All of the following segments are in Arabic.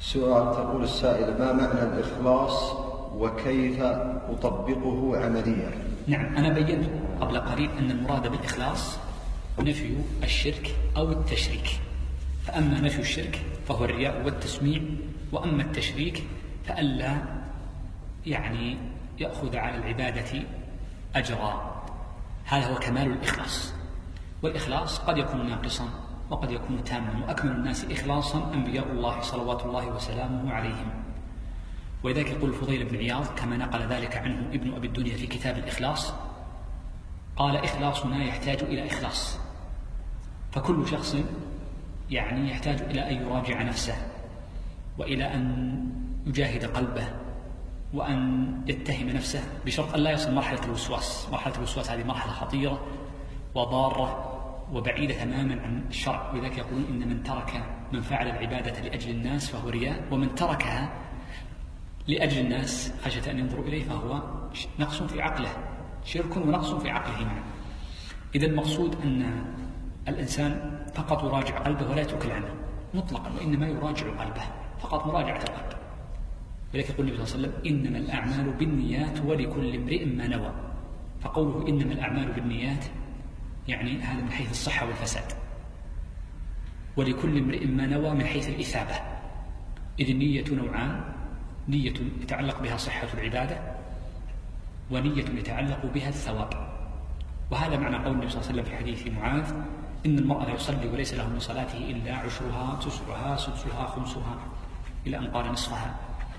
سؤال. تقول السائل: ما معنى الإخلاص وكيف أطبقه عمليا؟ نعم، أنا بيّنت قبل قليل أن المراد بالإخلاص نفي الشرك أو التشريك. فأما نفي الشرك فهو الرياء والتسميع، وأما التشريك فألا يأخذ على العبادة أجرا. هذا هو كمال الإخلاص. والإخلاص قد يكون ناقصا وقد يكون تاما، وأكمل الناس إخلاصا أنبياء الله صلوات الله وسلامه عليهم. ولذلك يقول الفضيل بن عياض كما نقل ذلك عنه ابن أبي الدنيا في كتاب الإخلاص، قال: إخلاصنا يحتاج إلى إخلاص. فكل شخص يحتاج إلى أن يراجع نفسه، وإلى أن يجاهد قلبه، وأن يتهم نفسه، بشرط أن لا يصل مرحلة الوسواس. مرحلة الوسواس هذه مرحلة خطيرة وضارة وبعيدة تماما عن الشرع. ولذلك يقولون إن من فعل العبادة لأجل الناس فهو رياء، ومن تركها لأجل الناس خشية أن ينظروا إليه فهو نقص في عقله، شرك ونقص في عقله معا. إذا المقصود أن الإنسان فقط يراجع قلبه ولا يترك العمل مطلقا، وإنما يراجع قلبه فقط، مراجعة القلب. ولذلك يقول النبي صلى الله عليه وسلم: إنما الأعمال بالنيات ولكل امرئ ما نوى. فقوله إنما الأعمال بالنيات هذا من حيث الصحة والفساد، ولكل امرئ ما نوى من حيث الإثابة. إذ النية نوعان: نية يتعلق بها صحة العبادة، ونية يتعلق بها الثواب. وهذا معنى قول النبي صلى الله عليه وسلم في حديث معاذ: إن المرء لا يصلي وليس له من صلاته إلا عشرها، تسعها، سدسها، خمسها، إلى أن قال نصفها.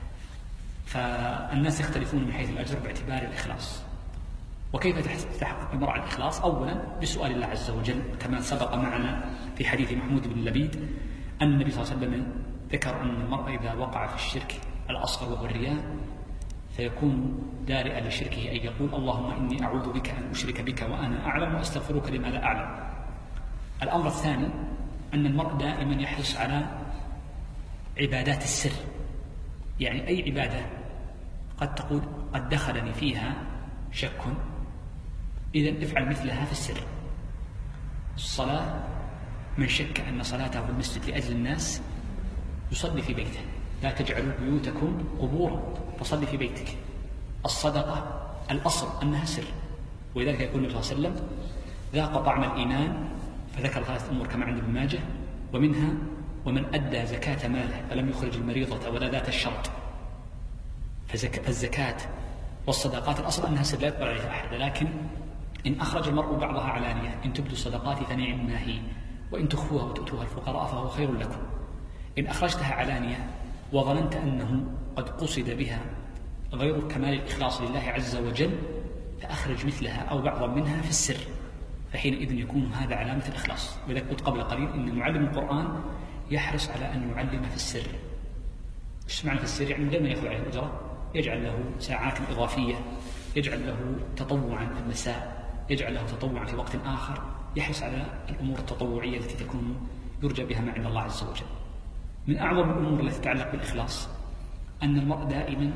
فالناس يختلفون من حيث الأجر باعتبار الإخلاص. وكيف تحقق المرء الإخلاص؟ أولا بسؤال الله عز وجل، كما سبق معنا في حديث محمود بن لبيد أن النبي صلى الله عليه وسلم ذكر أن المرء إذا وقع في الشرك الأصغر وهو الرياء فيكون دارئا لشركه أن يقول: اللهم إني أعوذ بك أن أشرك بك وأنا أعلم، وأستغفرك لما لا أعلم. الأمر الثاني أن المرء دائما يحرص على عبادات السر. أي عبادة قد تقول قد دخلني فيها شك، إذن افعل مثلها في السر. الصلاة، من شك أن صلاته في المسجد لأجل الناس يصلي في بيته. لا تجعلوا بيوتكم قبورا، فصلي في بيتك. الصدقة الأصل أنها سر، ولذلك يقول النبي صلى الله عليه وسلم: ذاق طعم الإيمان، فذكر 3 أمور كما عند ابن ماجه، ومنها: ومن أدى زكاة ماله فلم يخرج المريضة ولا ذات الشرط. فالزكاة والصدقات الأصل أنها سر لا يقبل عليها أحد، لكن إن أخرج المرء بعضها علانية: إن تبدوا الصدقات فنعم ما هي، وإن تخفوها وتؤتوها الفقراء فهو خير لكم. إن أخرجتها علانية وظننت أنه قد قصد بها غير كمال الإخلاص لله عز وجل فأخرج مثلها أو بعضا منها في السر، فحينئذ يكون هذا علامة الإخلاص. ولذلك قلت قبل قليل إن معلم القرآن يحرص على أن يعلم في السر. إيش معنى في السر؟ من غير ما يأخذ عليه الأجرة، يجعل له ساعات إضافية، يجعل له تطوعا في المساء، يجعل له تطوعا في وقت آخر، يحرص على الأمور التطوعية التي تكون يرجى بها ما عند الله عز وجل. من أعظم الأمور التي تتعلق بالإخلاص أن المرء دائما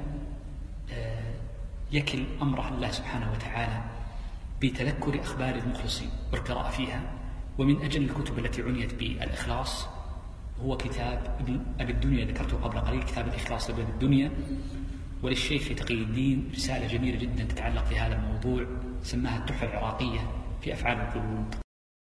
يكل أمره الله سبحانه وتعالى بتذكر أخبار المخلصين والقراءة فيها. ومن أجل الكتب التي عنيت بالإخلاص هو كتاب أبي الدنيا ذكرته قبل قليل، كتاب الإخلاص لابن الدنيا. وللشيخ تقي الدين رسالة جميلة جدا تتعلق بهذا الموضوع، سماها التحفة العراقية في أفعال القلوب.